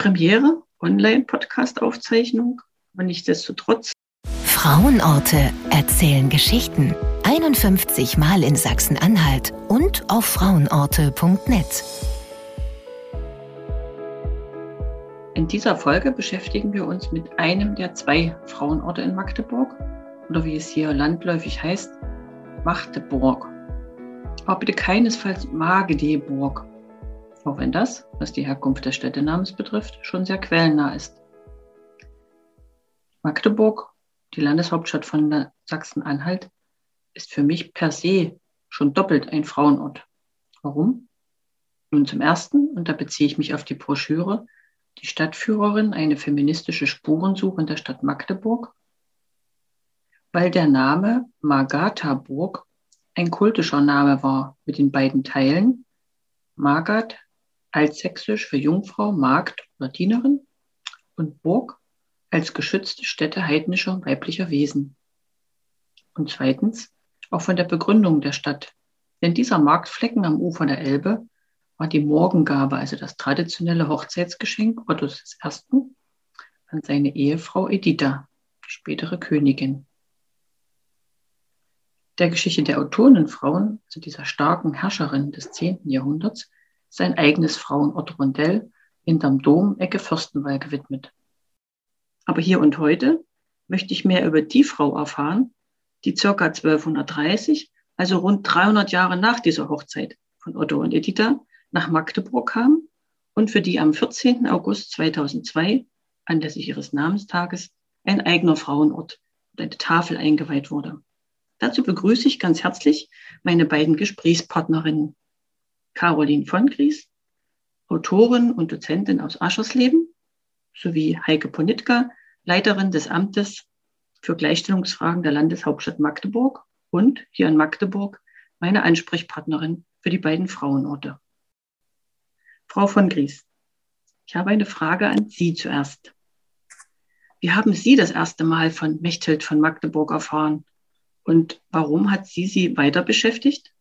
Premiere, Online-Podcast-Aufzeichnung, aber nichtsdestotrotz. Frauenorte erzählen Geschichten. 51 Mal in Sachsen-Anhalt und auf frauenorte.net. In dieser Folge beschäftigen wir uns mit einem der 2 Frauenorte in Magdeburg, oder wie es hier landläufig heißt, Magdeburg. Aber bitte keinesfalls Magdeburg, auch wenn das, was die Herkunft des Städtenamens betrifft, schon sehr quellennah ist. Magdeburg, die Landeshauptstadt von Sachsen-Anhalt, ist für mich per se schon doppelt ein Frauenort. Warum? Nun zum Ersten, und da beziehe ich mich auf die Broschüre, die Stadtführerin, eine feministische Spurensuche in der Stadt Magdeburg, weil der Name Margathaburg ein kultischer Name war mit den beiden Teilen Magat, altsächsisch für Jungfrau, Magd oder Dienerin, und Burg als geschützte Stätte heidnischer und weiblicher Wesen. Und zweitens auch von der Begründung der Stadt. Denn dieser Marktflecken am Ufer der Elbe war die Morgengabe, also das traditionelle Hochzeitsgeschenk Ottos I. an seine Ehefrau Editha, die spätere Königin. Der Geschichte der Autonenfrauen, also dieser starken Herrscherin des 10. Jahrhunderts, ist ein eigenes Frauenort-Rondell hinterm Dom, Ecke Fürstenwall, gewidmet. Aber hier und heute möchte ich mehr über die Frau erfahren, die ca. 1230, also rund 300 Jahre nach dieser Hochzeit von Otto und Editha, nach Magdeburg kam und für die am 14. August 2002, anlässlich ihres Namenstages, ein eigener Frauenort und eine Tafel eingeweiht wurde. Dazu begrüße ich ganz herzlich meine beiden Gesprächspartnerinnen. Caroline von Gries, Autorin und Dozentin aus Aschersleben, sowie Heike Ponitka, Leiterin des Amtes für Gleichstellungsfragen der Landeshauptstadt Magdeburg und hier in Magdeburg meine Ansprechpartnerin für die beiden Frauenorte. Frau von Gries, ich habe eine Frage an Sie zuerst. Wie haben Sie das erste Mal von Mechthild von Magdeburg erfahren und warum hat Sie weiter beschäftigt?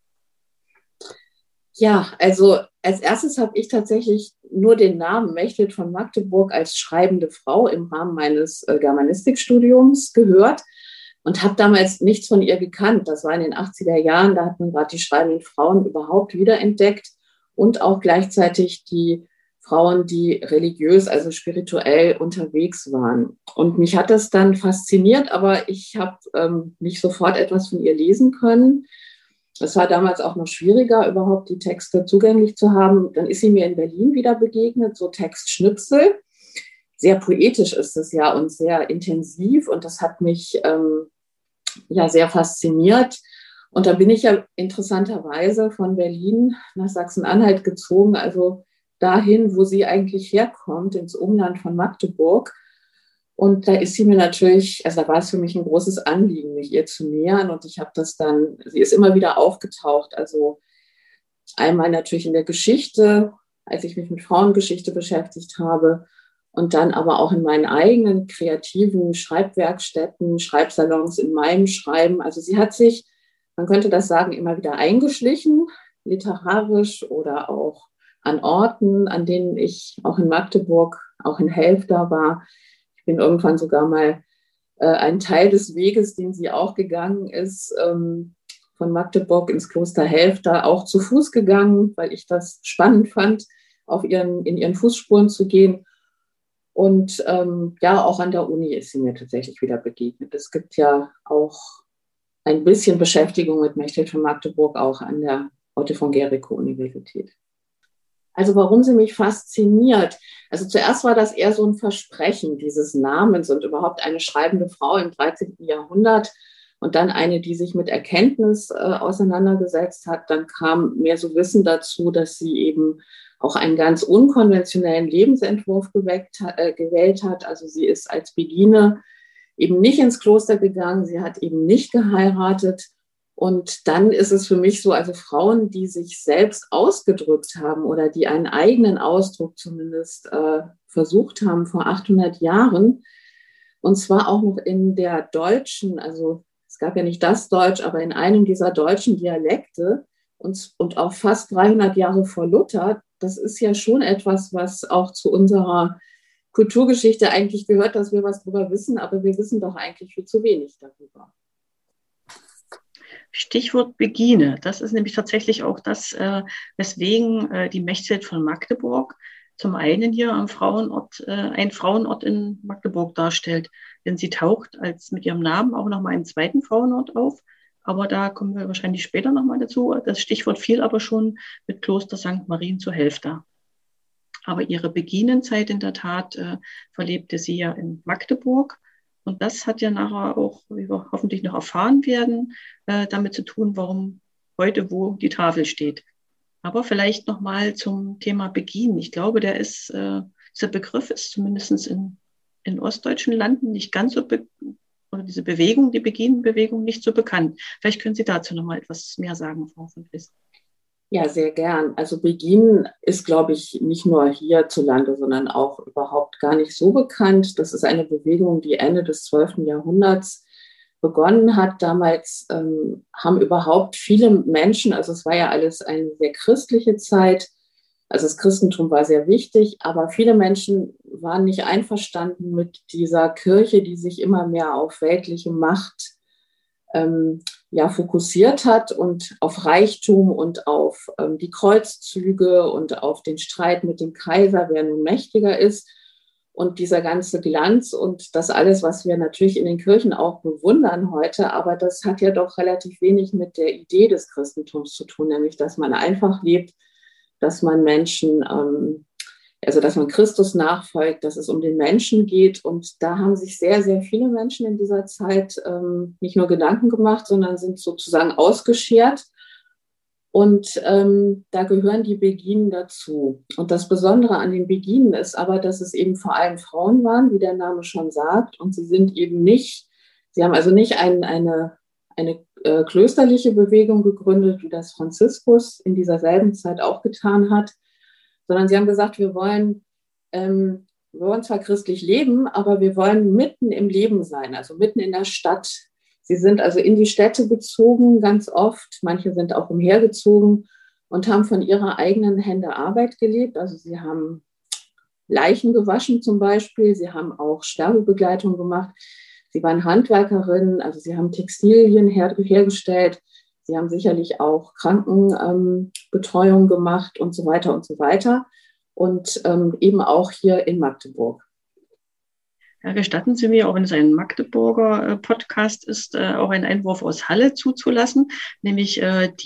Ja, also als erstes habe ich tatsächlich nur den Namen Mechthild von Magdeburg als schreibende Frau im Rahmen meines Germanistikstudiums gehört und habe damals nichts von ihr gekannt. Das war in den 80er Jahren, da hat man gerade die schreibenden Frauen überhaupt wiederentdeckt und auch gleichzeitig die Frauen, die religiös, also spirituell unterwegs waren. Und mich hat das dann fasziniert, aber ich habe nicht sofort etwas von ihr lesen können. Es war damals auch noch schwieriger, überhaupt die Texte zugänglich zu haben. Dann ist sie mir in Berlin wieder begegnet, so Textschnipsel. Sehr poetisch ist es ja und sehr intensiv und das hat mich sehr fasziniert. Und dann bin ich ja interessanterweise von Berlin nach Sachsen-Anhalt gezogen, also dahin, wo sie eigentlich herkommt, ins Umland von Magdeburg. Und da ist sie mir natürlich, also da war es für mich ein großes Anliegen, mich ihr zu nähern. Und ich habe das dann, sie ist immer wieder aufgetaucht. Also einmal natürlich in der Geschichte, als ich mich mit Frauengeschichte beschäftigt habe. Und dann aber auch in meinen eigenen kreativen Schreibwerkstätten, Schreibsalons in meinem Schreiben. Also sie hat sich, man könnte das sagen, immer wieder eingeschlichen, literarisch oder auch an Orten, an denen ich auch in Magdeburg, auch in Helfta war. Ich bin irgendwann sogar mal einen Teil des Weges, den sie auch gegangen ist, von Magdeburg ins Kloster Helfta, auch zu Fuß gegangen, weil ich das spannend fand, in ihren Fußspuren zu gehen. Und auch an der Uni ist sie mir tatsächlich wieder begegnet. Es gibt ja auch ein bisschen Beschäftigung mit Mechthild von Magdeburg auch an der Otto von Guericke-Universität. Also warum sie mich fasziniert. Also zuerst war das eher so ein Versprechen dieses Namens und überhaupt eine schreibende Frau im 13. Jahrhundert und dann eine, die sich mit Erkenntnis auseinandergesetzt hat. Dann kam mehr so Wissen dazu, dass sie eben auch einen ganz unkonventionellen Lebensentwurf gewählt hat. Also sie ist als Begine eben nicht ins Kloster gegangen, sie hat eben nicht geheiratet. Und dann ist es für mich so, also Frauen, die sich selbst ausgedrückt haben oder die einen eigenen Ausdruck zumindest versucht haben vor 800 Jahren, und zwar auch noch in der deutschen, also es gab ja nicht das Deutsch, aber in einem dieser deutschen Dialekte, und auch fast 300 Jahre vor Luther, das ist ja schon etwas, was auch zu unserer Kulturgeschichte eigentlich gehört, dass wir was darüber wissen, aber wir wissen doch eigentlich viel zu wenig darüber. Stichwort Begine. Das ist nämlich tatsächlich auch das, weswegen die Mechthild von Magdeburg zum einen hier am Frauenort, ein Frauenort in Magdeburg darstellt. Denn sie taucht mit ihrem Namen auch nochmal einen zweiten Frauenort auf. Aber da kommen wir wahrscheinlich später nochmal dazu. Das Stichwort fiel aber schon mit Kloster St. Marien zu Helfta. Aber ihre Beginenzeit in der Tat verlebte sie ja in Magdeburg. Und das hat ja nachher auch, wie wir hoffentlich noch erfahren werden, damit zu tun, warum heute wo die Tafel steht. Aber vielleicht nochmal zum Thema Beginen. Ich glaube, dieser Begriff ist zumindest in ostdeutschen Landen nicht ganz so, oder diese Bewegung, die Beginenbewegung, nicht so bekannt. Vielleicht können Sie dazu nochmal etwas mehr sagen, Frau von Friss. Ja, sehr gern. Also Beginen ist, glaube ich, nicht nur hierzulande, sondern auch überhaupt gar nicht so bekannt. Das ist eine Bewegung, die Ende des 12. Jahrhunderts begonnen hat. Damals haben überhaupt viele Menschen, also es war ja alles eine sehr christliche Zeit, also das Christentum war sehr wichtig, aber viele Menschen waren nicht einverstanden mit dieser Kirche, die sich immer mehr auf weltliche Macht fokussiert hat und auf Reichtum und auf die Kreuzzüge und auf den Streit mit dem Kaiser, wer nun mächtiger ist. Und dieser ganze Glanz und das alles, was wir natürlich in den Kirchen auch bewundern heute, aber das hat ja doch relativ wenig mit der Idee des Christentums zu tun, nämlich dass man einfach lebt, dass man Menschen, dass man Christus nachfolgt, dass es um den Menschen geht. Und da haben sich sehr, sehr viele Menschen in dieser Zeit nicht nur Gedanken gemacht, sondern sind sozusagen ausgeschert. Und da gehören die Beginen dazu. Und das Besondere an den Beginen ist aber, dass es eben vor allem Frauen waren, wie der Name schon sagt. Und sie haben also nicht eine klösterliche Bewegung gegründet, wie das Franziskus in dieser selben Zeit auch getan hat, sondern sie haben gesagt, wir wollen zwar christlich leben, aber wir wollen mitten im Leben sein, also mitten in der Stadt. Sie sind also in die Städte gezogen, ganz oft. Manche sind auch umhergezogen und haben von ihrer eigenen Hände Arbeit gelebt. Also sie haben Leichen gewaschen zum Beispiel. Sie haben auch Sterbebegleitung gemacht. Sie waren Handwerkerinnen, also sie haben Textilien hergestellt. Sie haben sicherlich auch Krankenbetreuung gemacht und so weiter und so weiter. Und eben auch hier in Magdeburg. Ja, gestatten Sie mir, auch wenn es ein Magdeburger Podcast ist, auch einen Einwurf aus Halle zuzulassen. Nämlich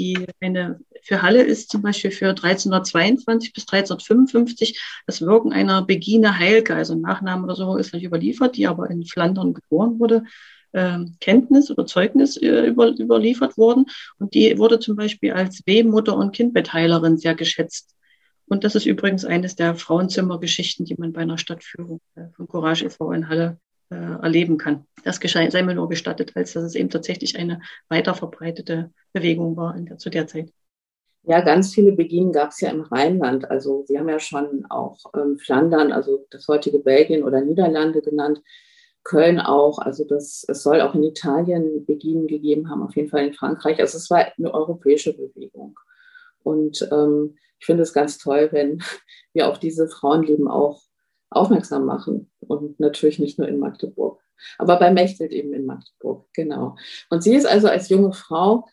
für Halle ist zum Beispiel für 1322 bis 1355 das Wirken einer Begine Heilke, also ein Nachname oder so ist nicht überliefert, die aber in Flandern geboren wurde, Kenntnis oder Zeugnis überliefert worden. Und die wurde zum Beispiel als Wehmutter und Kindbettheilerin sehr geschätzt. Und das ist übrigens eines der Frauenzimmergeschichten, die man bei einer Stadtführung von Courage e.V. in Halle erleben kann. Das sei mir nur gestattet, als dass es eben tatsächlich eine weiter verbreitete Bewegung war zu der Zeit. Ja, ganz viele Beginen gab es ja im Rheinland. Also Sie haben ja schon auch Flandern, also das heutige Belgien oder Niederlande genannt, Köln auch. Also es soll auch in Italien Beginen gegeben haben, auf jeden Fall in Frankreich. Also es war eine europäische Bewegung. Und ich finde es ganz toll, wenn wir auf diese Frauenleben auch aufmerksam machen. Und natürlich nicht nur in Magdeburg. Aber bei Mechthild eben in Magdeburg, genau. Und sie ist also als junge Frau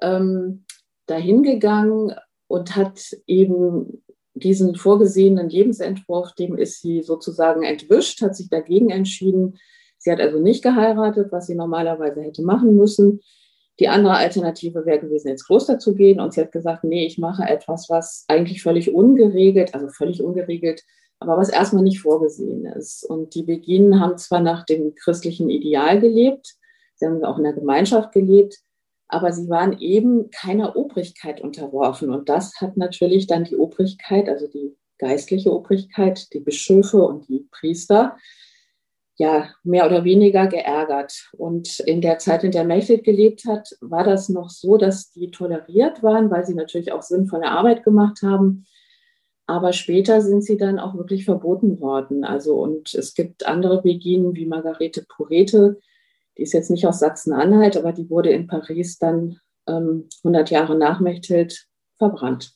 dahin gegangen und hat eben diesen vorgesehenen Lebensentwurf, dem ist sie sozusagen entwischt, hat sich dagegen entschieden. Sie hat also nicht geheiratet, was sie normalerweise hätte machen müssen. Die andere Alternative wäre gewesen, ins Kloster zu gehen. Und sie hat gesagt, nee, ich mache etwas, was eigentlich völlig ungeregelt, aber was erstmal nicht vorgesehen ist. Und die Beginen haben zwar nach dem christlichen Ideal gelebt, sie haben auch in der Gemeinschaft gelebt, aber sie waren eben keiner Obrigkeit unterworfen. Und das hat natürlich dann die Obrigkeit, also die geistliche Obrigkeit, die Bischöfe und die Priester, ja, mehr oder weniger geärgert. Und in der Zeit, in der Mechthild gelebt hat, war das noch so, dass die toleriert waren, weil sie natürlich auch sinnvolle Arbeit gemacht haben. Aber später sind sie dann auch wirklich verboten worden. Also, und es gibt andere Beginen wie Margarete Porete, die ist jetzt nicht aus Sachsen-Anhalt, aber die wurde in Paris dann 100 Jahre nach Mechthild verbrannt.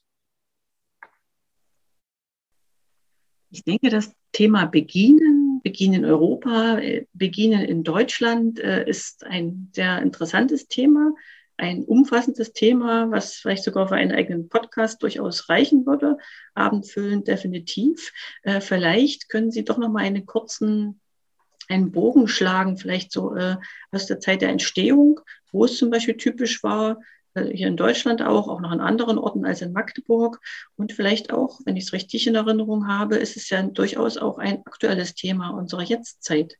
Ich denke, das Thema Beginen in Europa, Beginen in Deutschland ist ein sehr interessantes Thema, ein umfassendes Thema, was vielleicht sogar für einen eigenen Podcast durchaus reichen würde. Abendfüllend definitiv. Vielleicht können Sie doch noch mal einen Bogen schlagen, vielleicht so aus der Zeit der Entstehung, wo es zum Beispiel typisch war, hier in Deutschland auch noch an anderen Orten als in Magdeburg. Und vielleicht auch, wenn ich es richtig in Erinnerung habe, ist es ja durchaus auch ein aktuelles Thema unserer Jetztzeit.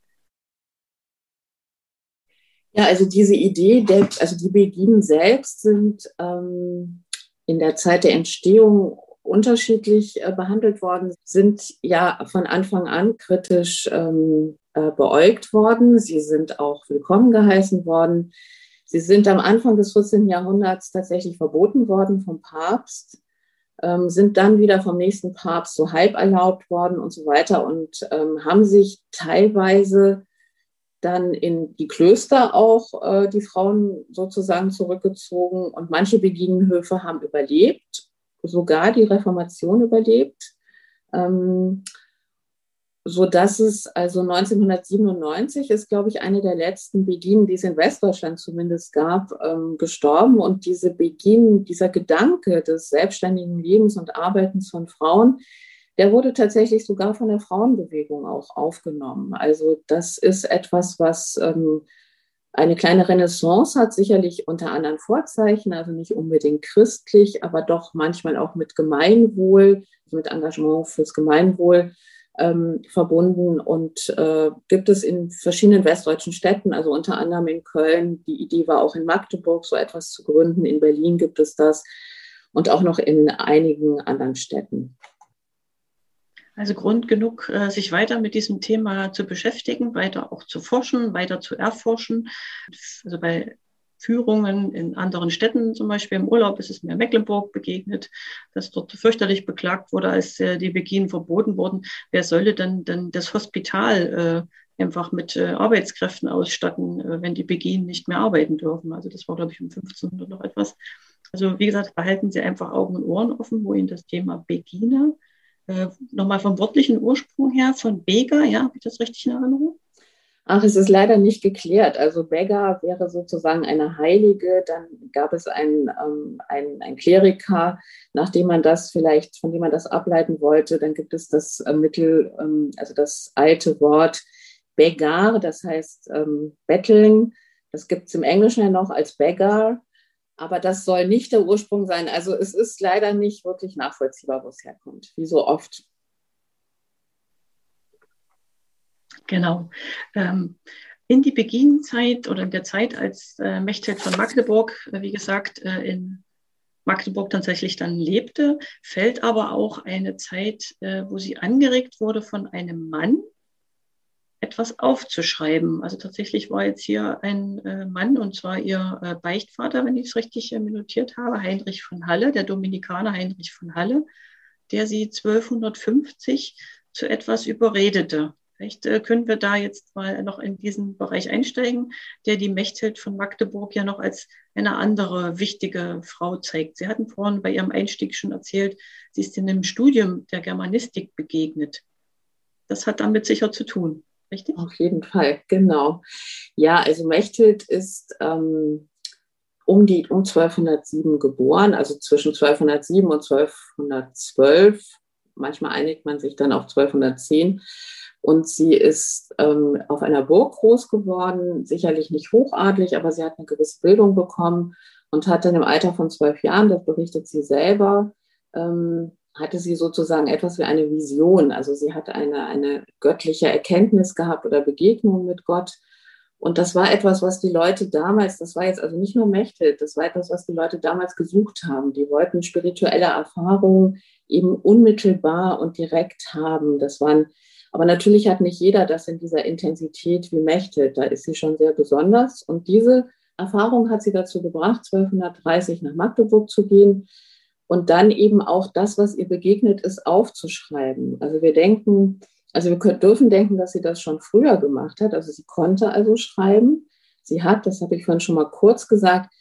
Ja, also diese Idee, also die Beginen selbst sind in der Zeit der Entstehung unterschiedlich behandelt worden, sind ja von Anfang an kritisch beäugt worden. Sie sind auch willkommen geheißen worden. Sie sind am Anfang des 14. Jahrhunderts tatsächlich verboten worden vom Papst, sind dann wieder vom nächsten Papst so halb erlaubt worden und so weiter und haben sich teilweise dann in die Klöster auch die Frauen sozusagen zurückgezogen und manche Beginenhöfe haben überlebt, sogar die Reformation überlebt, so dass es also 1997 ist, glaube ich, eine der letzten Beginen, die es in Westdeutschland zumindest gab, gestorben. Und dieser Gedanke des selbstständigen Lebens und Arbeitens von Frauen, der wurde tatsächlich sogar von der Frauenbewegung auch aufgenommen. Also das ist etwas, was eine kleine Renaissance hat, sicherlich unter anderen Vorzeichen, also nicht unbedingt christlich, aber doch manchmal auch mit Gemeinwohl, mit Engagement fürs Gemeinwohl verbunden und gibt es in verschiedenen westdeutschen Städten, also unter anderem in Köln. Die Idee war auch in Magdeburg, so etwas zu gründen. In Berlin gibt es das und auch noch in einigen anderen Städten. Also Grund genug, sich weiter mit diesem Thema zu beschäftigen, weiter auch zu forschen, weiter zu erforschen. Also bei Führungen in anderen Städten, zum Beispiel im Urlaub, ist es mir in Mecklenburg begegnet, dass dort fürchterlich beklagt wurde, als die Beginen verboten wurden. Wer solle denn das Hospital einfach mit Arbeitskräften ausstatten, wenn die Beginen nicht mehr arbeiten dürfen? Also das war, glaube ich, um 1500 noch etwas. Also wie gesagt, behalten Sie einfach Augen und Ohren offen, wo Ihnen das Thema Begine, nochmal vom wörtlichen Ursprung her, von Bega, ja, habe ich das richtig in Erinnerung? Ach, es ist leider nicht geklärt. Also Bega wäre sozusagen eine Heilige. Dann gab es einen Kleriker, von dem man das ableiten wollte. Dann gibt es das also das alte Wort Begar, das heißt betteln. Das gibt es im Englischen ja noch als Beggar. Aber das soll nicht der Ursprung sein. Also es ist leider nicht wirklich nachvollziehbar, wo es herkommt, wie so oft. Genau. In die Beginenzeit oder in der Zeit, als Mechthild von Magdeburg, wie gesagt, in Magdeburg tatsächlich dann lebte, fällt aber auch eine Zeit, wo sie angeregt wurde von einem Mann, etwas aufzuschreiben. Also tatsächlich war jetzt hier ein Mann, und zwar ihr Beichtvater, wenn ich es richtig notiert habe, Heinrich von Halle, der Dominikaner Heinrich von Halle, der sie 1250 zu etwas überredete. Vielleicht können wir da jetzt mal noch in diesen Bereich einsteigen, der die Mechthild von Magdeburg ja noch als eine andere wichtige Frau zeigt. Sie hatten vorhin bei Ihrem Einstieg schon erzählt, sie ist in einem Studium der Germanistik begegnet. Das hat damit sicher zu tun, richtig? Auf jeden Fall, genau. Ja, also Mechthild ist um 1207 geboren, also zwischen 1207 und 1212. Manchmal einigt man sich dann auf 1210. Und sie ist auf einer Burg groß geworden, sicherlich nicht hochadelig, aber sie hat eine gewisse Bildung bekommen und hat dann im Alter von 12 Jahren, das berichtet sie selber, hatte sie sozusagen etwas wie eine Vision. Also sie hat eine göttliche Erkenntnis gehabt oder Begegnung mit Gott. Und das war etwas, was die Leute damals, das war jetzt also nicht nur Mechthild, das war etwas, was die Leute damals gesucht haben. Die wollten spirituelle Erfahrungen eben unmittelbar und direkt haben. Aber natürlich hat nicht jeder das in dieser Intensität wie Mechthild. Da ist sie schon sehr besonders. Und diese Erfahrung hat sie dazu gebracht, 1230 nach Magdeburg zu gehen und dann eben auch das, was ihr begegnet ist, aufzuschreiben. Also wir dürfen denken, dass sie das schon früher gemacht hat. Also sie konnte also schreiben. Sie hat, das habe ich vorhin schon mal kurz gesagt,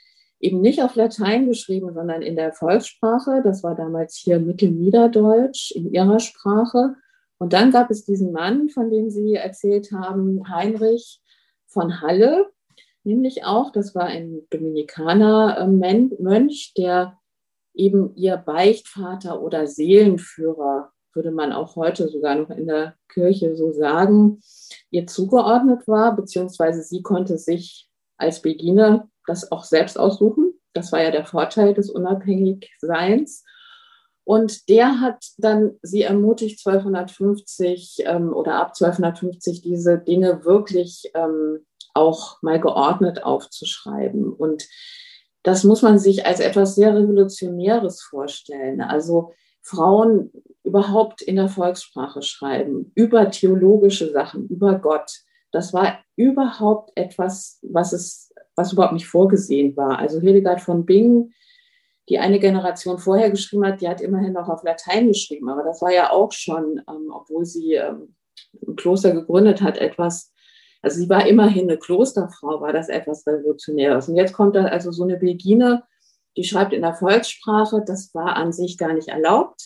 eben nicht auf Latein geschrieben, sondern in der Volkssprache. Das war damals hier Mittelniederdeutsch in ihrer Sprache. Und dann gab es diesen Mann, von dem Sie erzählt haben, Heinrich von Halle, nämlich auch, das war ein Dominikaner-Mönch, der eben ihr Beichtvater oder Seelenführer, würde man auch heute sogar noch in der Kirche so sagen, ihr zugeordnet war, beziehungsweise sie konnte sich als Begine das auch selbst aussuchen. Das war ja der Vorteil des Unabhängigseins. Und der hat dann sie ermutigt, 1250 oder ab 1250 diese Dinge wirklich auch mal geordnet aufzuschreiben. Und das muss man sich als etwas sehr Revolutionäres vorstellen. Also Frauen überhaupt in der Volkssprache schreiben, über theologische Sachen, über Gott. Das war überhaupt etwas, was überhaupt nicht vorgesehen war. Also Hildegard von Bingen, die eine Generation vorher geschrieben hat, die hat immerhin noch auf Latein geschrieben. Aber das war ja auch schon, obwohl sie ein Kloster gegründet hat, etwas, also sie war immerhin eine Klosterfrau, war das etwas Revolutionäres. Und jetzt kommt da also so eine Begine, die schreibt in der Volkssprache, das war an sich gar nicht erlaubt.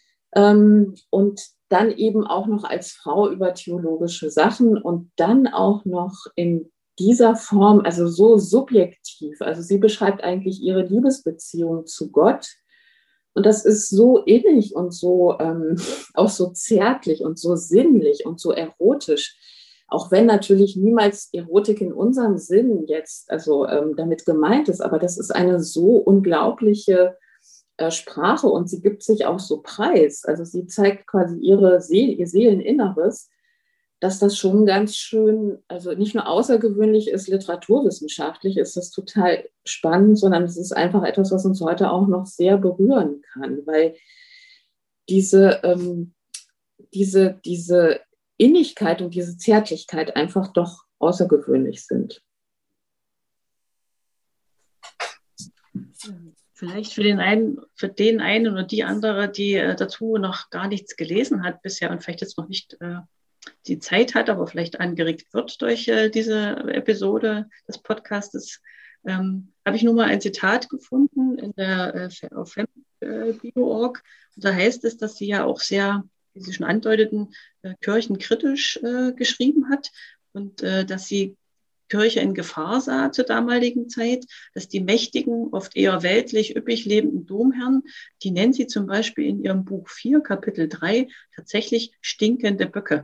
Und dann eben auch noch als Frau über theologische Sachen und dann auch noch in dieser Form, also so subjektiv. Also sie beschreibt eigentlich ihre Liebesbeziehung zu Gott. Und das ist so innig und so auch so zärtlich und so sinnlich und so erotisch. Auch wenn natürlich niemals Erotik in unserem Sinn jetzt damit gemeint ist, aber das ist eine so unglaubliche Sprache und sie gibt sich auch so preis. Also sie zeigt quasi ihr Seeleninneres, dass das schon ganz schön, also nicht nur außergewöhnlich ist, literaturwissenschaftlich ist das total spannend, sondern es ist einfach etwas, was uns heute auch noch sehr berühren kann, weil diese Innigkeit und diese Zärtlichkeit einfach doch außergewöhnlich sind. Vielleicht für den einen oder die andere, die dazu noch gar nichts gelesen hat bisher und vielleicht jetzt noch nicht die Zeit hat, aber vielleicht angeregt wird durch diese Episode des Podcastes, habe ich nur mal ein Zitat gefunden in der auf Bio.org. Und da heißt es, dass sie ja auch sehr, wie Sie schon andeuteten, kirchenkritisch geschrieben hat und dass sie Kirche in Gefahr sah zur damaligen Zeit, dass die mächtigen, oft eher weltlich üppig lebenden Domherren, die nennt sie zum Beispiel in ihrem Buch 4, Kapitel 3, tatsächlich stinkende Böcke.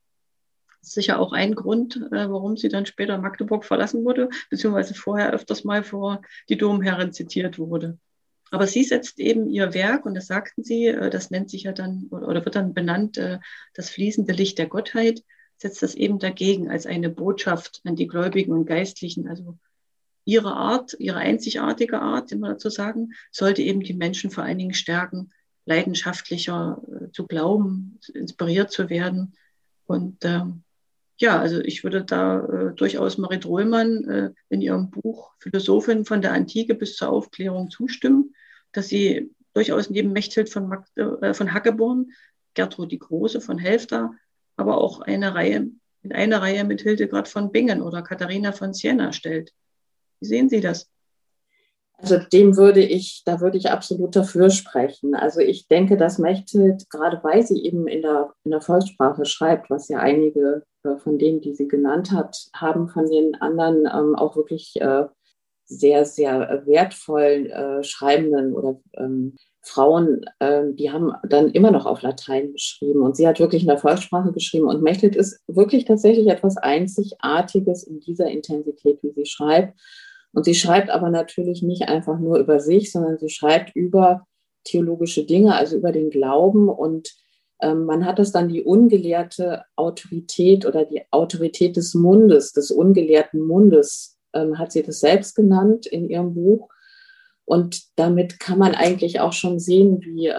Das ist sicher auch ein Grund, warum sie dann später Magdeburg verlassen wurde, beziehungsweise vorher öfters mal vor die Domherrin zitiert wurde. Aber sie setzt eben ihr Werk, und das sagten sie, das nennt sich ja dann oder wird dann benannt, das fließende Licht der Gottheit, setzt das eben dagegen als eine Botschaft an die Gläubigen und Geistlichen. Also ihre Art, ihre einzigartige Art, immer dazu sagen, sollte eben die Menschen vor allen Dingen stärken, leidenschaftlicher zu glauben, inspiriert zu werden. Und also ich würde da durchaus Marit Rohlmann in ihrem Buch Philosophin von der Antike bis zur Aufklärung zustimmen, dass sie durchaus neben Mechthild von Hackeborn, Gertrud die Große von Helfta, aber auch in eine Reihe mit Hildegard von Bingen oder Katharina von Siena stellt. Wie sehen Sie das? Also da würde ich absolut dafür sprechen. Also ich denke, dass Mechthild, gerade weil sie eben in der Volkssprache schreibt, was ja einige von denen, die sie genannt hat, haben von den anderen auch wirklich sehr, sehr wertvollen Schreibenden oder Frauen, die haben dann immer noch auf Latein geschrieben und sie hat wirklich in der Volkssprache geschrieben und Mechthild ist wirklich tatsächlich etwas Einzigartiges in dieser Intensität, wie sie schreibt. Und sie schreibt aber natürlich nicht einfach nur über sich, sondern sie schreibt über theologische Dinge, also über den Glauben. Und man hat das dann die ungelehrte Autorität oder die Autorität des Mundes, des ungelehrten Mundes, hat sie das selbst genannt in ihrem Buch. Und damit kann man eigentlich auch schon sehen, wie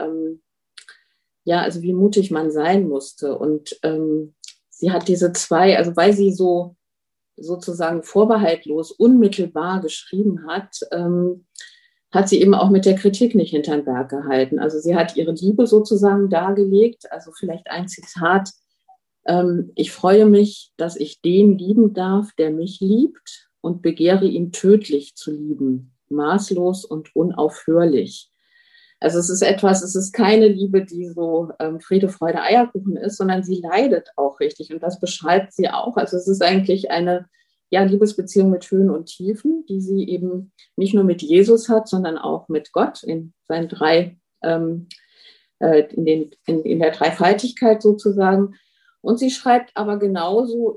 mutig man sein musste. Und sie hat diese zwei, also weil sie so sozusagen vorbehaltlos, unmittelbar geschrieben hat, hat sie eben auch mit der Kritik nicht hinterm Berg gehalten. Also sie hat ihre Liebe sozusagen dargelegt. Also vielleicht ein Zitat: Ich freue mich, dass ich den lieben darf, der mich liebt, und begehre ihn tödlich zu lieben. maßlos und unaufhörlich. Also es ist keine Liebe, die so Friede, Freude, Eierkuchen ist, sondern sie leidet auch richtig. Und das beschreibt sie auch. Also es ist eigentlich eine Liebesbeziehung mit Höhen und Tiefen, die sie eben nicht nur mit Jesus hat, sondern auch mit Gott in seinen in der Dreifaltigkeit sozusagen. Und sie schreibt aber genauso,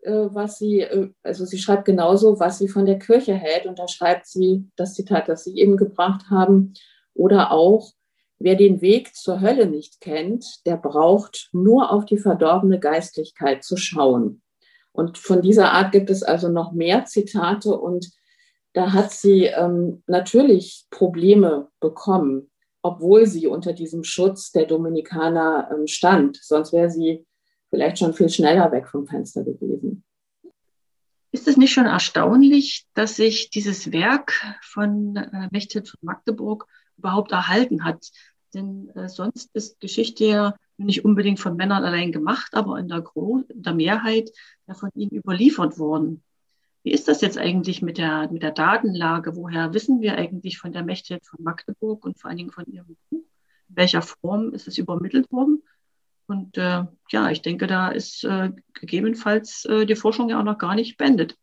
sie schreibt genauso, was sie von der Kirche hält. Und da schreibt sie das Zitat, das Sie eben gebracht haben, oder auch: Wer den Weg zur Hölle nicht kennt, der braucht nur auf die verdorbene Geistlichkeit zu schauen. Und von dieser Art gibt es also noch mehr Zitate, und da hat sie natürlich Probleme bekommen, obwohl sie unter diesem Schutz der Dominikaner stand. Sonst wäre sie vielleicht schon viel schneller weg vom Fenster gewesen. Ist es nicht schon erstaunlich, dass sich dieses Werk von Mechthild von Magdeburg überhaupt erhalten hat? Denn sonst ist Geschichte ja nicht unbedingt von Männern allein gemacht, aber in der Mehrheit ja von ihnen überliefert worden. Wie ist das jetzt eigentlich mit der Datenlage? Woher wissen wir eigentlich von der Mechthild von Magdeburg und vor allen Dingen von ihrem Buch? In welcher Form ist es übermittelt worden? Und ich denke, da ist gegebenenfalls die Forschung ja auch noch gar nicht beendet.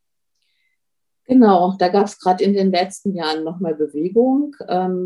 Genau, da gab es gerade in den letzten Jahren nochmal Bewegung,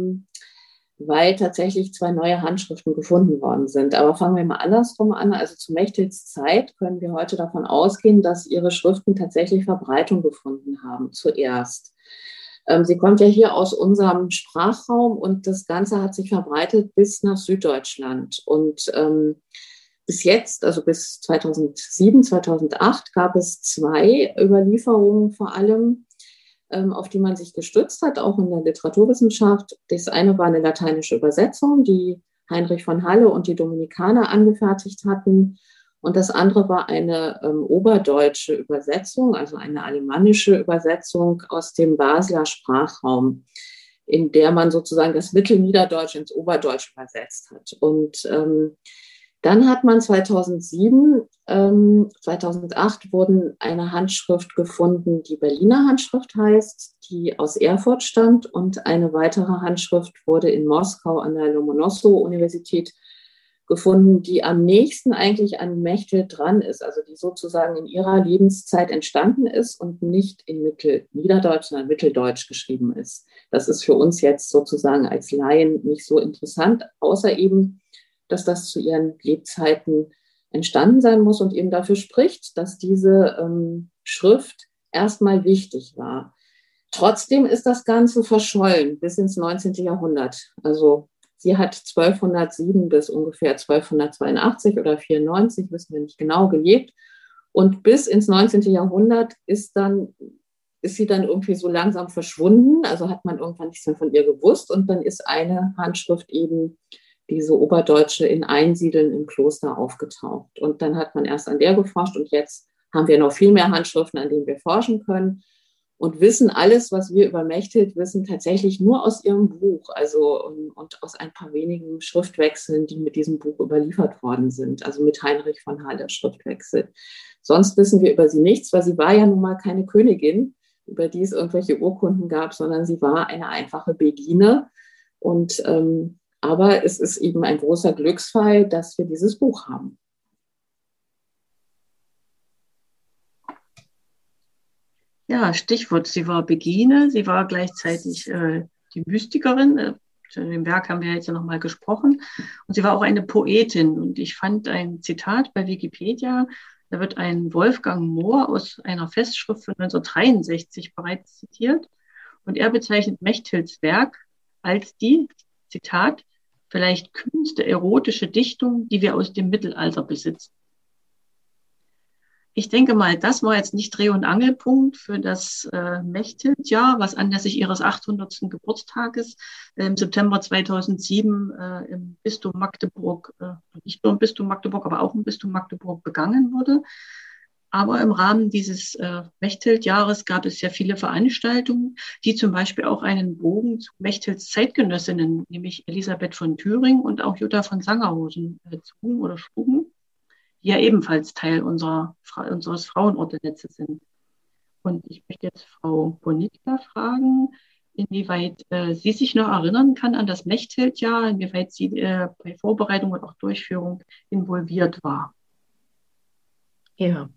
weil tatsächlich 2 neue Handschriften gefunden worden sind. Aber fangen wir mal andersrum an. Also zu Mechthilds Zeit können wir heute davon ausgehen, dass ihre Schriften tatsächlich Verbreitung gefunden haben, zuerst. Sie kommt ja hier aus unserem Sprachraum, und das Ganze hat sich verbreitet bis nach Süddeutschland. Und bis jetzt, also bis 2007, 2008, gab es 2 Überlieferungen vor allem, auf die man sich gestützt hat, auch in der Literaturwissenschaft. Das eine war eine lateinische Übersetzung, die Heinrich von Halle und die Dominikaner angefertigt hatten. Und das andere war eine oberdeutsche Übersetzung, also eine alemannische Übersetzung aus dem Basler Sprachraum, in der man sozusagen das Mittelniederdeutsch ins Oberdeutsch übersetzt hat. Und dann hat man 2008 wurden eine Handschrift gefunden, die Berliner Handschrift heißt, die aus Erfurt stammt, und eine weitere Handschrift wurde in Moskau an der Lomonossow-Universität gefunden, die am nächsten eigentlich an Mechthild dran ist, also die sozusagen in ihrer Lebenszeit entstanden ist und nicht in Mittelniederdeutsch, sondern Mitteldeutsch geschrieben ist. Das ist für uns jetzt sozusagen als Laien nicht so interessant, außer eben, dass das zu ihren Lebzeiten entstanden sein muss und eben dafür spricht, dass diese Schrift erstmal wichtig war. Trotzdem ist das Ganze verschollen bis ins 19. Jahrhundert. Also sie hat 1207 bis ungefähr 1282 oder 94, wissen wir nicht genau, gelebt. Und bis ins 19. Jahrhundert ist sie dann irgendwie so langsam verschwunden. Also hat man irgendwann nichts mehr von ihr gewusst. Und dann ist eine Handschrift eben, diese Oberdeutsche, in Einsiedeln im Kloster aufgetaucht. Und dann hat man erst an der geforscht, und jetzt haben wir noch viel mehr Handschriften, an denen wir forschen können, und wissen alles, was wir über Mechthild wissen, tatsächlich nur aus ihrem Buch, also und aus ein paar wenigen Schriftwechseln, die mit diesem Buch überliefert worden sind, also mit Heinrich von Halle Schriftwechsel. Sonst wissen wir über sie nichts, weil sie war ja nun mal keine Königin, über die es irgendwelche Urkunden gab, sondern sie war eine einfache Begine. Und aber es ist eben ein großer Glücksfall, dass wir dieses Buch haben. Ja, Stichwort, sie war Begine, sie war gleichzeitig die Mystikerin. Zu dem Werk haben wir jetzt ja nochmal gesprochen. Und sie war auch eine Poetin. Und ich fand ein Zitat bei Wikipedia, da wird ein Wolfgang Mohr aus einer Festschrift von 1963 bereits zitiert. Und er bezeichnet Mechthilds Werk als die, Zitat, vielleicht kühnste erotische Dichtung, die wir aus dem Mittelalter besitzen. Ich denke mal, das war jetzt nicht Dreh- und Angelpunkt für das Mechthild-Jahr, was anlässlich ihres 800. Geburtstages im September 2007 im Bistum Magdeburg, nicht nur im Bistum Magdeburg, aber auch im Bistum Magdeburg begangen wurde. Aber im Rahmen dieses Mechthild-Jahres gab es ja viele Veranstaltungen, die zum Beispiel auch einen Bogen zu Mechthilds Zeitgenössinnen, nämlich Elisabeth von Thüringen und auch Jutta von Sangerhausen, zogen oder schlugen, die ja ebenfalls Teil unseres Frauenortenetzes sind. Und ich möchte jetzt Frau Bonitka fragen, inwieweit sie sich noch erinnern kann an das Mechthild-Jahr, inwieweit sie bei Vorbereitung und auch Durchführung involviert war. Ja,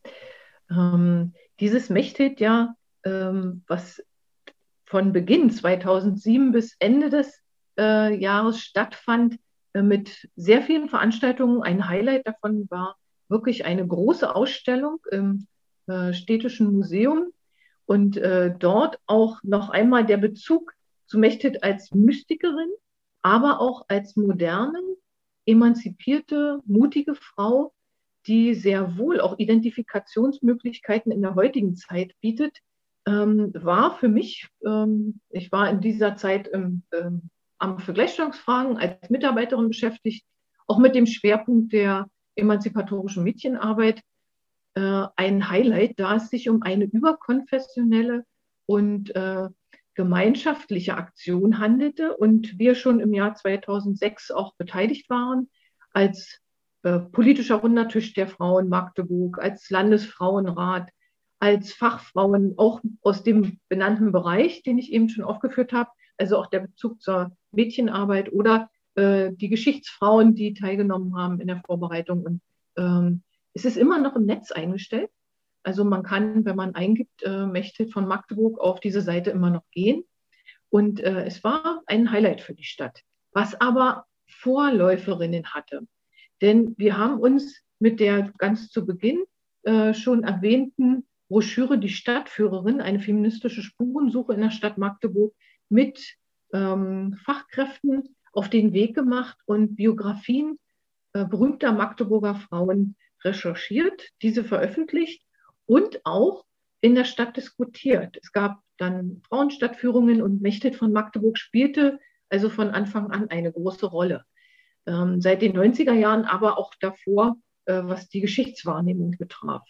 dieses Mechthild-Jahr, was von Beginn 2007 bis Ende des Jahres stattfand, mit sehr vielen Veranstaltungen. Ein Highlight davon war wirklich eine große Ausstellung im Städtischen Museum und dort auch noch einmal der Bezug zu Mechthild als Mystikerin, aber auch als moderne, emanzipierte, mutige Frau, die sehr wohl auch Identifikationsmöglichkeiten in der heutigen Zeit bietet, war für mich, ich war in dieser Zeit im Amt für Gleichstellungsfragen als Mitarbeiterin beschäftigt, auch mit dem Schwerpunkt der emanzipatorischen Mädchenarbeit, ein Highlight, da es sich um eine überkonfessionelle und gemeinschaftliche Aktion handelte und wir schon im Jahr 2006 auch beteiligt waren als politischer Rundertisch der Frauen Magdeburg, als Landesfrauenrat, als Fachfrauen, auch aus dem benannten Bereich, den ich eben schon aufgeführt habe, also auch der Bezug zur Mädchenarbeit oder die Geschichtsfrauen, die teilgenommen haben in der Vorbereitung. Und es ist immer noch im Netz eingestellt. Also man kann, wenn man eingibt, Mechthild von Magdeburg, auf diese Seite immer noch gehen. Und es war ein Highlight für die Stadt, was aber Vorläuferinnen hatte. Denn wir haben uns mit der ganz zu Beginn schon erwähnten Broschüre Die Stadtführerin, eine feministische Spurensuche in der Stadt Magdeburg, mit Fachkräften auf den Weg gemacht und Biografien berühmter Magdeburger Frauen recherchiert, diese veröffentlicht und auch in der Stadt diskutiert. Es gab dann Frauenstadtführungen und Mechthild von Magdeburg spielte also von Anfang an eine große Rolle. Seit den 90er Jahren, aber auch davor, was die Geschichtswahrnehmung betraf.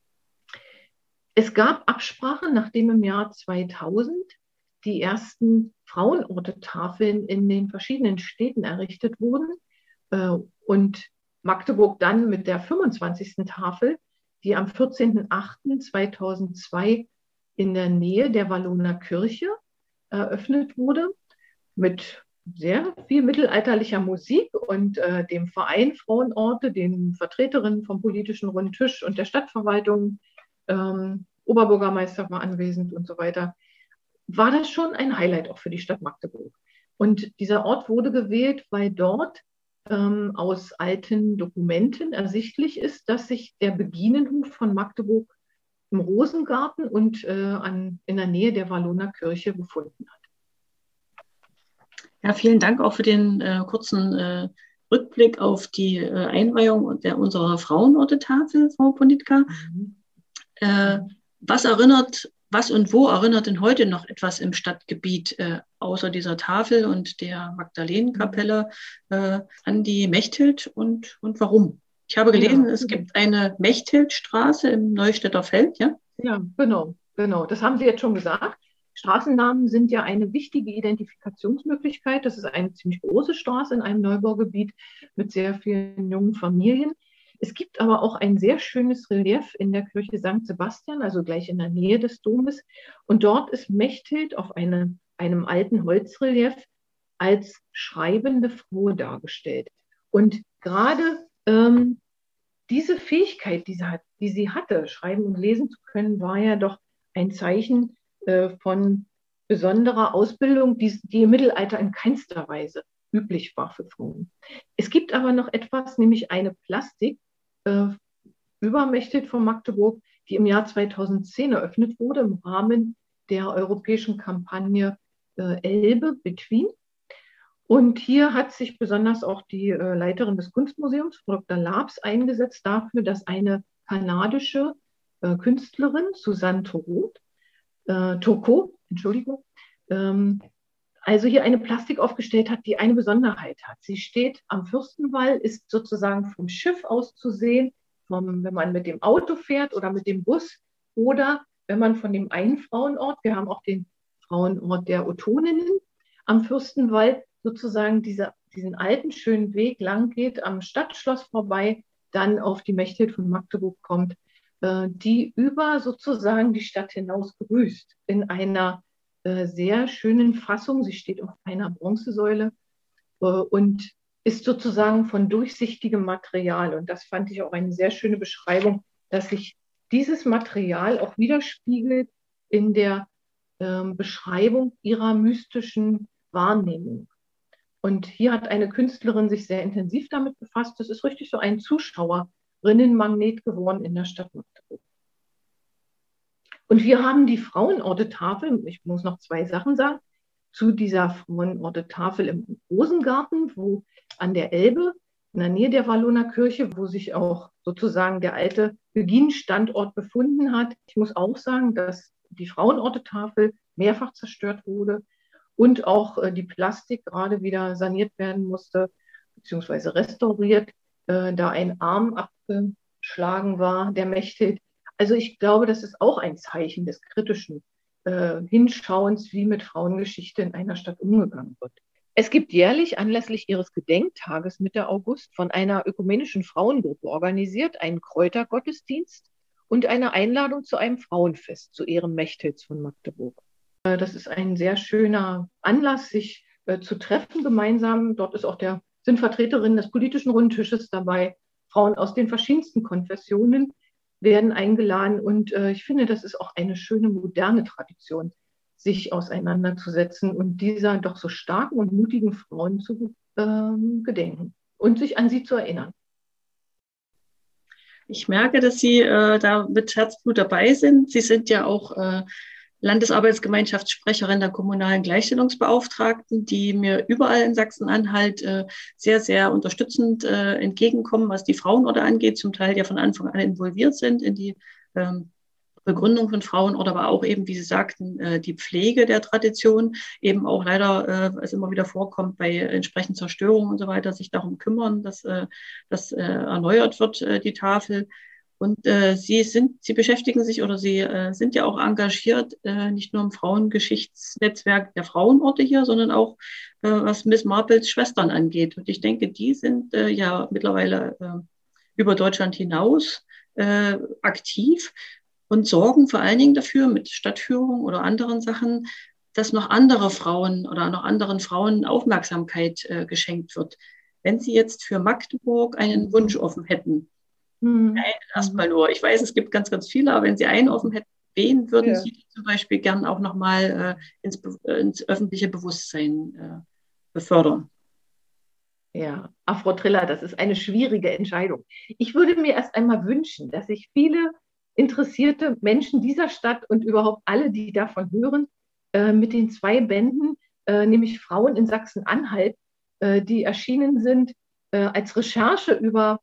Es gab Absprachen, nachdem im Jahr 2000 die ersten Frauenorte-Tafeln in den verschiedenen Städten errichtet wurden und Magdeburg dann mit der 25. Tafel, die am 14.08.2002 in der Nähe der Walloner Kirche eröffnet wurde, mit sehr viel mittelalterlicher Musik und dem Verein Frauenorte, den Vertreterinnen vom politischen Runden Tisch und der Stadtverwaltung, Oberbürgermeister war anwesend und so weiter, war das schon ein Highlight auch für die Stadt Magdeburg. Und dieser Ort wurde gewählt, weil dort aus alten Dokumenten ersichtlich ist, dass sich der Beginenhof von Magdeburg im Rosengarten und in der Nähe der Walloner Kirche befunden hat. Ja, vielen Dank auch für den kurzen Rückblick auf die Einweihung unserer Frauenorte-Tafel, Frau Ponitka. Was und wo erinnert denn heute noch etwas im Stadtgebiet außer dieser Tafel und der Magdalenenkapelle an die Mechthild und warum? Ich habe gelesen, es gibt eine Mechthildstraße im Neustädter Feld, ja? Ja, genau. Das haben Sie jetzt schon gesagt. Straßennamen sind ja eine wichtige Identifikationsmöglichkeit. Das ist eine ziemlich große Straße in einem Neubaugebiet mit sehr vielen jungen Familien. Es gibt aber auch ein sehr schönes Relief in der Kirche St. Sebastian, also gleich in der Nähe des Domes. Und dort ist Mechthild auf einem alten Holzrelief als schreibende Frau dargestellt. Und gerade diese Fähigkeit, die sie hatte, schreiben und lesen zu können, war ja doch ein Zeichen von besonderer Ausbildung, die im Mittelalter in keinster Weise üblich war für Frauen. Es gibt aber noch etwas, nämlich eine Plastik über Mechthild von Magdeburg, die im Jahr 2010 eröffnet wurde im Rahmen der europäischen Kampagne Elbe Between. Und hier hat sich besonders auch die Leiterin des Kunstmuseums, Frau Dr. Labs, eingesetzt dafür, dass eine kanadische Künstlerin, Susanne Turcot, also hier eine Plastik aufgestellt hat, die eine Besonderheit hat. Sie steht am Fürstenwall, ist sozusagen vom Schiff aus zu sehen, wenn man mit dem Auto fährt oder mit dem Bus oder wenn man von dem einen Frauenort, wir haben auch den Frauenort der Ottoninnen am Fürstenwall, sozusagen diesen alten, schönen Weg lang geht, am Stadtschloss vorbei, dann auf die Mechthild von Magdeburg kommt, die über sozusagen die Stadt hinaus grüßt in einer sehr schönen Fassung. Sie steht auf einer Bronzesäule und ist sozusagen von durchsichtigem Material. Und das fand ich auch eine sehr schöne Beschreibung, dass sich dieses Material auch widerspiegelt in der Beschreibung ihrer mystischen Wahrnehmung. Und hier hat eine Künstlerin sich sehr intensiv damit befasst. Das ist richtig so ein Zuschauerinnenmagnet geworden in der Stadt Magdeburg. Und wir haben die Frauenorte-Tafel, ich muss noch 2 Sachen sagen, zu dieser Frauenorte-Tafel im Rosengarten, wo an der Elbe, in der Nähe der Walloner Kirche, wo sich auch sozusagen der alte Beginn-Standort befunden hat. Ich muss auch sagen, dass die Frauenorte-Tafel mehrfach zerstört wurde und auch die Plastik gerade wieder saniert werden musste, beziehungsweise restauriert, da ein Arm abgeschlagen war, der Mechthild. Also ich glaube, das ist auch ein Zeichen des kritischen Hinschauens, wie mit Frauengeschichte in einer Stadt umgegangen wird. Es gibt jährlich anlässlich ihres Gedenktages Mitte August von einer ökumenischen Frauengruppe organisiert einen Kräutergottesdienst und eine Einladung zu einem Frauenfest zu Ehren Mechthilds von Magdeburg. Das ist ein sehr schöner Anlass, sich zu treffen gemeinsam. Dort sind Vertreterinnen des politischen Rundtisches dabei, Frauen aus den verschiedensten Konfessionen werden eingeladen. Und ich finde, das ist auch eine schöne moderne Tradition, sich auseinanderzusetzen und dieser doch so starken und mutigen Frauen zu gedenken und sich an sie zu erinnern. Ich merke, dass Sie da mit Herzblut dabei sind. Sie sind ja auch Landesarbeitsgemeinschaftssprecherin der kommunalen Gleichstellungsbeauftragten, die mir überall in Sachsen-Anhalt sehr, sehr unterstützend entgegenkommen, was die Frauenorte angeht, zum Teil ja von Anfang an involviert sind in die Begründung von Frauenorte, aber auch eben, wie Sie sagten, die Pflege der Tradition, eben auch leider, was immer wieder vorkommt, bei entsprechenden Zerstörungen und so weiter, sich darum kümmern, dass das erneuert wird, die Tafel. Und Sie beschäftigen sich oder Sie sind ja auch engagiert, nicht nur im Frauengeschichtsnetzwerk der Frauenorte hier, sondern auch, was Miss Marples Schwestern angeht. Und ich denke, die sind ja mittlerweile über Deutschland hinaus aktiv und sorgen vor allen Dingen dafür, mit Stadtführung oder anderen Sachen, dass noch andere Frauen oder noch anderen Frauen Aufmerksamkeit geschenkt wird. Wenn Sie jetzt für Magdeburg einen Wunsch offen hätten, erstmal nur, ich weiß, es gibt ganz, ganz viele, aber wenn Sie einen offen hätten, wen würden Sie zum Beispiel gern auch nochmal ins öffentliche Bewusstsein befördern? Ja, Frau Triller, das ist eine schwierige Entscheidung. Ich würde mir erst einmal wünschen, dass sich viele interessierte Menschen dieser Stadt und überhaupt alle, die davon hören, mit den 2 Bänden, nämlich Frauen in Sachsen-Anhalt, die erschienen sind, als Recherche über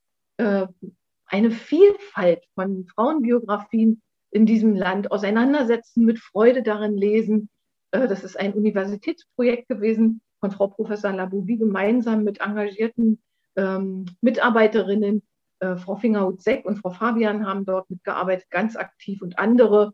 eine Vielfalt von Frauenbiografien in diesem Land auseinandersetzen, mit Freude darin lesen. Das ist ein Universitätsprojekt gewesen von Frau Professor Labouvie gemeinsam mit engagierten Mitarbeiterinnen. Frau Fingerhut-Seck und Frau Fabian haben dort mitgearbeitet, ganz aktiv und andere.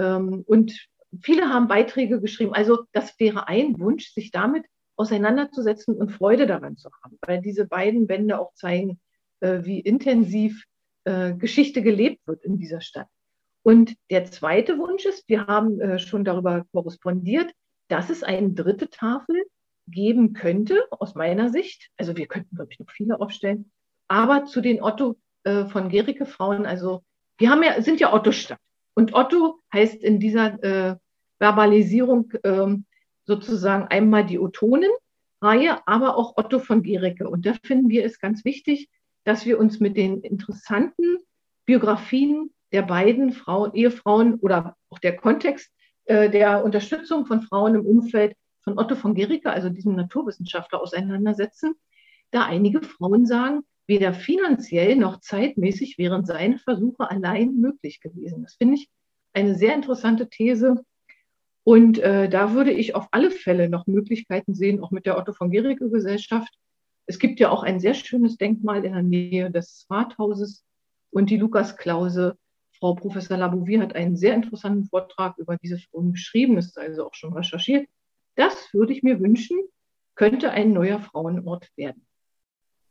Und viele haben Beiträge geschrieben. Also das wäre ein Wunsch, sich damit auseinanderzusetzen und Freude daran zu haben, weil diese beiden Bände auch zeigen, wie intensiv Geschichte gelebt wird in dieser Stadt. Und der zweite Wunsch ist, wir haben schon darüber korrespondiert, dass es eine 3. Tafel geben könnte, aus meiner Sicht. Also wir könnten, glaube ich, noch viele aufstellen. Aber zu den Otto von Gericke Frauen, also wir sind ja Otto-Stadt. Und Otto heißt in dieser Verbalisierung sozusagen einmal die Ottonen-Reihe, aber auch Otto von Gericke. Und da finden wir es ganz wichtig, dass wir uns mit den interessanten Biografien der beiden Ehefrauen oder auch der Kontext der Unterstützung von Frauen im Umfeld von Otto von Gericke, also diesem Naturwissenschaftler, auseinandersetzen, da einige Frauen sagen, weder finanziell noch zeitmäßig wären seine Versuche allein möglich gewesen. Das finde ich eine sehr interessante These. Und da würde ich auf alle Fälle noch Möglichkeiten sehen, auch mit der Otto von Gericke Gesellschaft. Es gibt ja auch ein sehr schönes Denkmal in der Nähe des Rathauses und die Lukas-Klause. Frau Professor Labouvie hat einen sehr interessanten Vortrag über diese Frauen geschrieben, das ist also auch schon recherchiert. Das würde ich mir wünschen, könnte ein neuer Frauenort werden.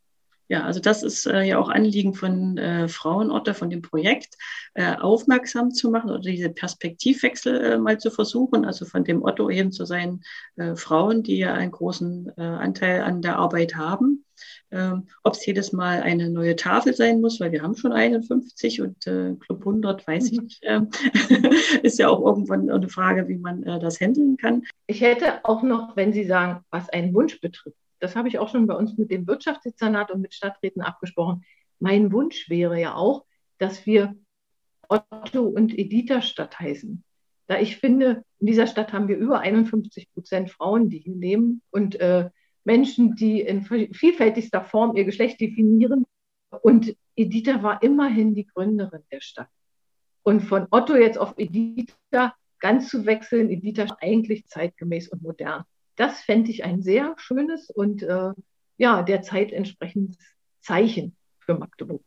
Ja, also das ist ja auch Anliegen von Frauenorte, von dem Projekt, aufmerksam zu machen oder diese Perspektivwechsel mal zu versuchen, also von dem Otto hin zu seinen Frauen, die ja einen großen Anteil an der Arbeit haben. Ob es jedes Mal eine neue Tafel sein muss, weil wir haben schon 51 und Club 100, weiß ich nicht, ist ja auch irgendwann eine Frage, wie man das handeln kann. Ich hätte auch noch, wenn Sie sagen, was einen Wunsch betrifft, das habe ich auch schon bei uns mit dem Wirtschaftsdezernat und mit Stadträten abgesprochen. Mein Wunsch wäre ja auch, dass wir Otto und Editha-Stadt heißen. Da ich finde, in dieser Stadt haben wir über 51% Frauen, die hier leben und Menschen, die in vielfältigster Form ihr Geschlecht definieren. Und Editha war immerhin die Gründerin der Stadt. Und von Otto jetzt auf Editha ganz zu wechseln, Editha ist eigentlich zeitgemäß und modern. Das fände ich ein sehr schönes und der Zeit entsprechendes Zeichen für Magdeburg.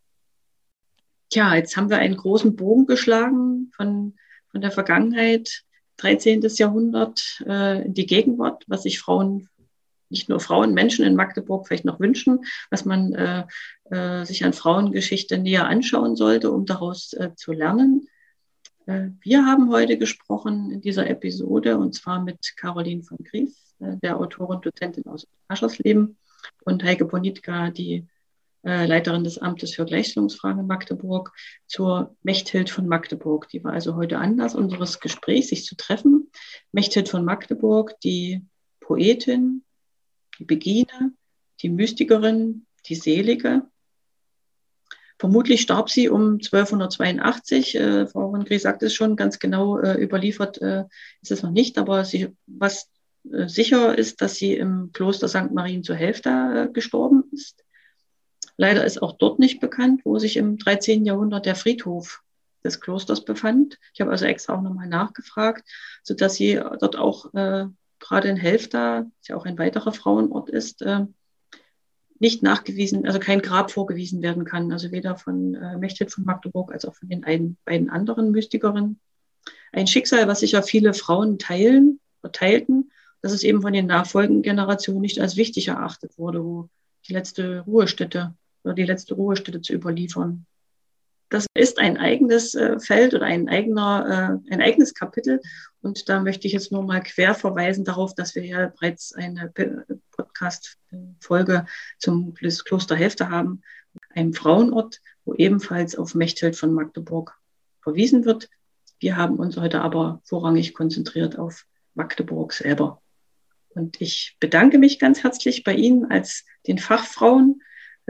Tja, jetzt haben wir einen großen Bogen geschlagen von der Vergangenheit, 13. Jahrhundert, in die Gegenwart, was sich Frauen, nicht nur Frauen, Menschen in Magdeburg vielleicht noch wünschen, was man sich an Frauengeschichte näher anschauen sollte, um daraus zu lernen. Wir haben heute gesprochen in dieser Episode und zwar mit Caroline von Gries, der Autorin, Dozentin aus Aschersleben, und Heike Bonitka, die Leiterin des Amtes für Gleichstellungsfragen in Magdeburg, zur Mechthild von Magdeburg. Die war also heute Anlass unseres Gesprächs, sich zu treffen. Mechthild von Magdeburg, die Poetin, die Begine, die Mystikerin, die Selige. Vermutlich starb sie um 1282. Frau von Gries sagt es schon, ganz genau überliefert ist es noch nicht, aber was sicher ist, dass sie im Kloster St. Marien zu Helfta gestorben ist. Leider ist auch dort nicht bekannt, wo sich im 13. Jahrhundert der Friedhof des Klosters befand. Ich habe also extra auch nochmal nachgefragt, sodass sie dort auch gerade in Helfta, das ja auch ein weiterer Frauenort ist, nicht nachgewiesen, also kein Grab vorgewiesen werden kann, also weder von Mechthild von Magdeburg als auch von den beiden anderen Mystikerinnen. Ein Schicksal, was sicher viele Frauen teilten, dass es eben von den nachfolgenden Generationen nicht als wichtig erachtet wurde, wo die letzte Ruhestätte zu überliefern. Das ist ein eigenes Feld oder ein eigenes Kapitel. Und da möchte ich jetzt nur mal quer verweisen darauf, dass wir ja bereits eine Podcast-Folge zum Kloster Helfta haben, einem Frauenort, wo ebenfalls auf Mechthild von Magdeburg verwiesen wird. Wir haben uns heute aber vorrangig konzentriert auf Magdeburg selber. Und ich bedanke mich ganz herzlich bei Ihnen als den Fachfrauen,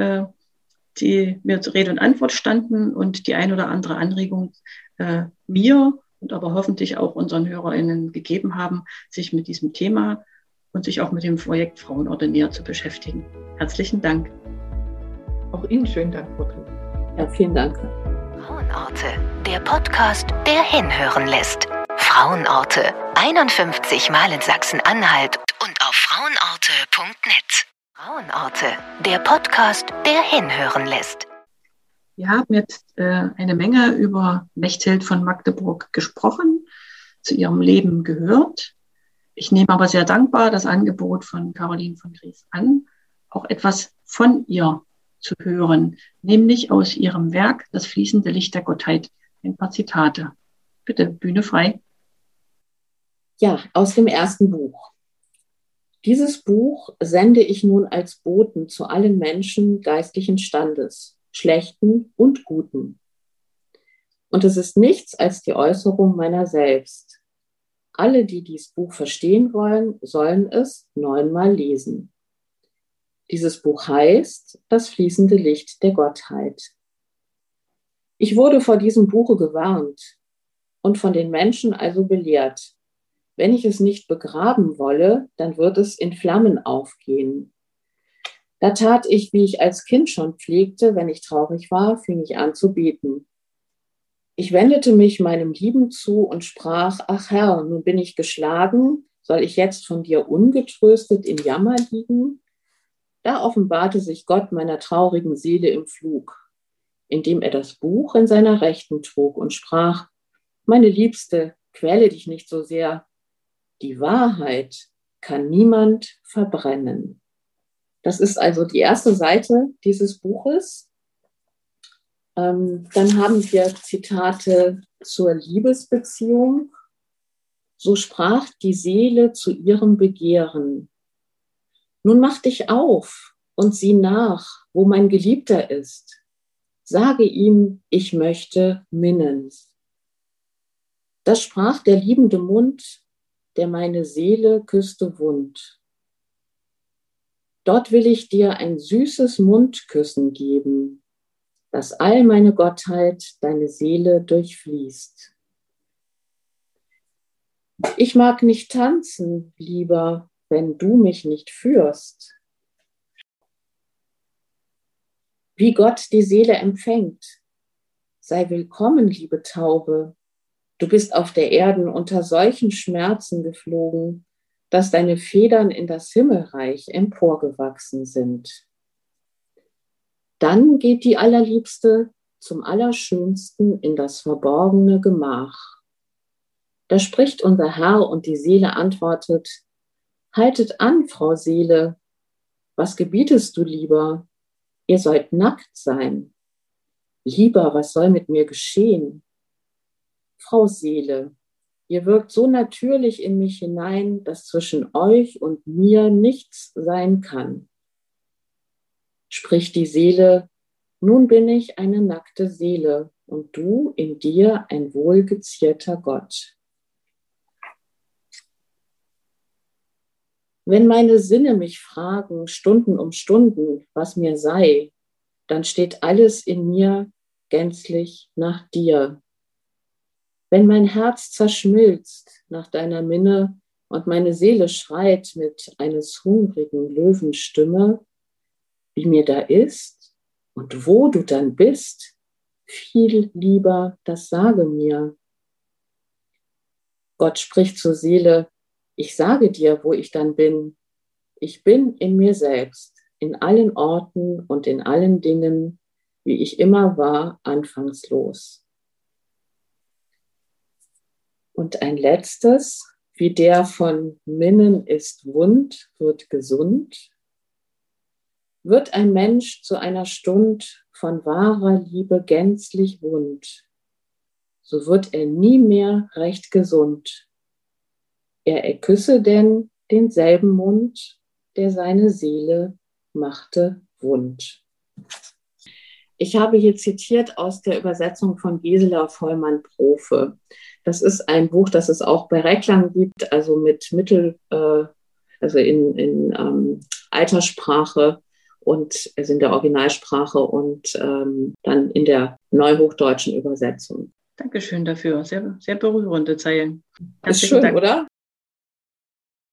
die mir zur Rede und Antwort standen und die ein oder andere Anregung mir und aber hoffentlich auch unseren HörerInnen gegeben haben, sich mit diesem Thema und sich auch mit dem Projekt Frauenorte näher zu beschäftigen. Herzlichen Dank. Auch Ihnen schönen Dank, Frau Thun. Ja, vielen Dank. Frauenorte, der Podcast, der hinhören lässt. Frauenorte, 51 Mal in Sachsen-Anhalt und auf frauenorte.net. Frauenorte, der Podcast, der hinhören lässt. Wir haben jetzt eine Menge über Mechthild von Magdeburg gesprochen, zu ihrem Leben gehört. Ich nehme aber sehr dankbar das Angebot von Caroline von Gries an, auch etwas von ihr zu hören, nämlich aus ihrem Werk Das fließende Licht der Gottheit. Ein paar Zitate. Bitte, Bühne frei. Ja, aus dem ersten Buch. Dieses Buch sende ich nun als Boten zu allen Menschen geistlichen Standes, schlechten und guten. Und es ist nichts als die Äußerung meiner selbst. Alle, die dies Buch verstehen wollen, sollen es 9-mal lesen. Dieses Buch heißt Das fließende Licht der Gottheit. Ich wurde vor diesem Buche gewarnt und von den Menschen also belehrt. Wenn ich es nicht begraben wolle, dann wird es in Flammen aufgehen. Da tat ich, wie ich als Kind schon pflegte, wenn ich traurig war, fing ich an zu beten. Ich wendete mich meinem Lieben zu und sprach, ach Herr, nun bin ich geschlagen, soll ich jetzt von dir ungetröstet im Jammer liegen? Da offenbarte sich Gott meiner traurigen Seele im Flug, indem er das Buch in seiner Rechten trug und sprach, meine Liebste, quäle dich nicht so sehr, die Wahrheit kann niemand verbrennen. Das ist also die erste Seite dieses Buches. Dann haben wir Zitate zur Liebesbeziehung. So sprach die Seele zu ihrem Begehren. Nun mach dich auf und sieh nach, wo mein Geliebter ist. Sage ihm, ich möchte minnen. Das sprach der liebende Mund, der meine Seele küsste wund. Dort will ich dir ein süßes Mundküssen geben, dass all meine Gottheit deine Seele durchfließt. Ich mag nicht tanzen, lieber, wenn du mich nicht führst. Wie Gott die Seele empfängt, sei willkommen, liebe Taube. Du bist auf der Erden unter solchen Schmerzen geflogen, dass deine Federn in das Himmelreich emporgewachsen sind. Dann geht die Allerliebste zum Allerschönsten in das verborgene Gemach. Da spricht unser Herr und die Seele antwortet, haltet an, Frau Seele, was gebietest du lieber? Ihr sollt nackt sein. Lieber, was soll mit mir geschehen? Frau Seele, ihr wirkt so natürlich in mich hinein, dass zwischen euch und mir nichts sein kann. Spricht die Seele, nun bin ich eine nackte Seele und du in dir ein wohlgezierter Gott. Wenn meine Sinne mich fragen, Stunden um Stunden, was mir sei, dann steht alles in mir gänzlich nach dir. Wenn mein Herz zerschmilzt nach deiner Minne und meine Seele schreit mit eines hungrigen Löwenstimme, wie mir da ist und wo du dann bist, viel lieber, das sage mir. Gott spricht zur Seele, ich sage dir, wo ich dann bin. Ich bin in mir selbst, in allen Orten und in allen Dingen, wie ich immer war, anfangslos. Und ein letztes, wie der von Minnen ist wund, wird gesund. Wird ein Mensch zu einer Stund von wahrer Liebe gänzlich wund, so wird er nie mehr recht gesund. Er erküsse denn denselben Mund, der seine Seele machte wund. Ich habe hier zitiert aus der Übersetzung von Gisela Vollmann-Profe. Das ist ein Buch, das es auch bei Reklam gibt, also mit also in Alterssprache und also in der Originalsprache und dann in der neuhochdeutschen Übersetzung. Dankeschön dafür. Sehr, sehr berührende Zeilen. Ist schön, Dank. Oder?